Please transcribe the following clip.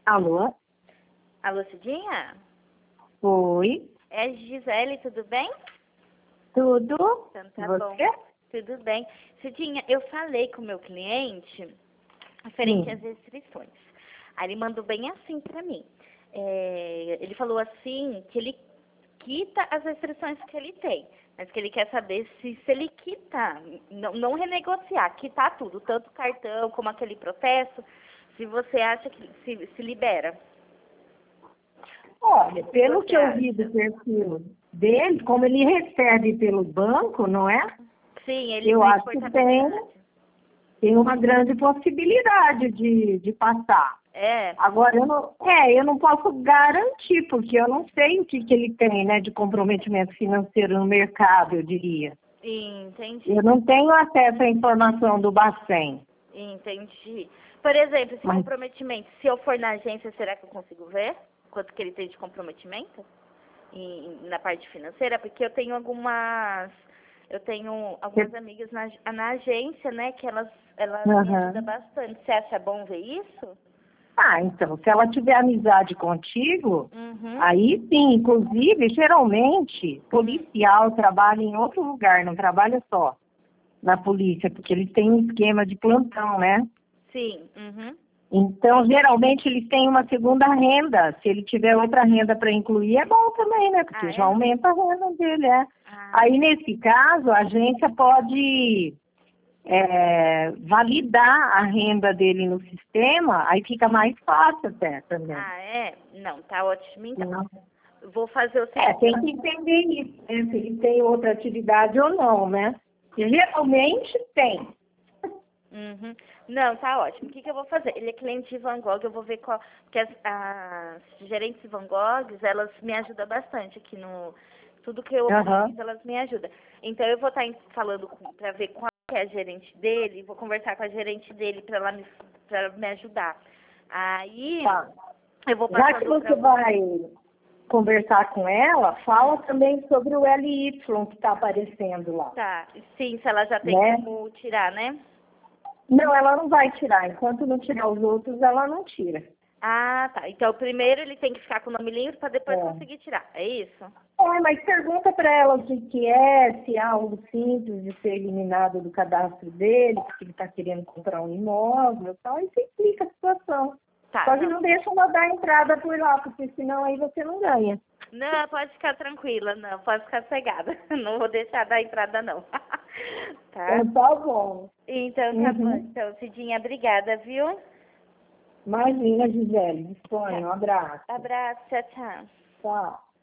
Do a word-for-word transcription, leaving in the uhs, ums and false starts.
Alô? Alô, Cidinha? Oi. É a Gisele, tudo bem? Tudo? Então tá Você? bom. Tudo bem. Cidinha, eu falei com o meu cliente referente Sim. às restrições. Aí ele mandou bem assim pra mim. É, ele falou assim que ele quita as restrições que ele tem, mas que ele quer saber se, se ele quitar, não, não renegociar, quitar tudo, tanto o cartão como aquele processo, se você acha que se, se libera. Olha, O que pelo você que eu vi do acha? perfil dele, como ele recebe pelo banco, não é? Sim, ele Eu tem acho que tem, portabilidade. tem uma grande possibilidade de, de passar. É, Agora, eu não, é, eu não posso garantir, porque eu não sei o que, que ele tem, né, de comprometimento financeiro no mercado, eu diria. entendi, Eu não tenho acesso à informação do Bacen. entendi. Por exemplo, esse Mas, comprometimento, se eu for na agência, será que eu consigo ver quanto que ele tem de comprometimento? E, na parte financeira? Porque eu tenho algumas, eu tenho algumas amigas na, na agência, né, que elas, elas me Aham. ajudam bastante. Você acha bom ver isso? Ah, então, se ela tiver amizade contigo, Uhum. aí sim, inclusive, geralmente, Hum. policial trabalha em outro lugar, não trabalha só na polícia, porque eles têm um esquema de plantão, né? Sim. Uhum. Então, geralmente, eles têm uma segunda renda. Se ele tiver outra renda para incluir, é bom também, né? Porque Ah, já é? aumenta a renda dele, é. Ah, Aí, nesse caso, a agência pode é, validar a renda dele no sistema, aí fica mais fácil até também. ah, é? Não, tá ótimo então. Não. Eu vou fazer o É, seguinte, tem eu... que entender isso, né? Se ele tem outra atividade ou não, né? E geralmente tem. Uhum. Não, tá ótimo. O que, que eu vou fazer? Ele é cliente de Van Gogh, eu vou ver qual... Porque as, as gerentes de Van Gogh, elas me ajudam bastante aqui no... Tudo que eu Aham. preciso, elas me ajudam. Então, eu vou estar falando com, pra ver qual que é a gerente dele, vou conversar com a gerente dele pra ela me, pra ela me ajudar. Aí, Tá. eu vou Já que passando pra você você. vai conversar com ela, fala também sobre o L Y que está aparecendo lá, Tá, sim, se ela já tem né? como tirar, né? Não, ela não vai tirar. Enquanto não tirar os outros, ela não tira. Ah, tá. Então, primeiro ele tem que ficar com o nome limpo pra depois É. conseguir tirar. É isso? É, mas pergunta para ela o que, que é, se é algo simples de ser eliminado do cadastro dele, porque ele está querendo comprar um imóvel e tal, e você explica a situação. Tá, Só que não. não deixa ela dar entrada por lá, porque senão aí você não ganha. Não, pode ficar tranquila, não, pode ficar cegada. Não vou deixar dar entrada, não. Tá? Então tá bom. Então, tá bom. Uhum. Então, Cidinha, obrigada, viu? Imagina, Gisele, disponha, Tá. um abraço. Abraço, tchau, tchau. Tchau.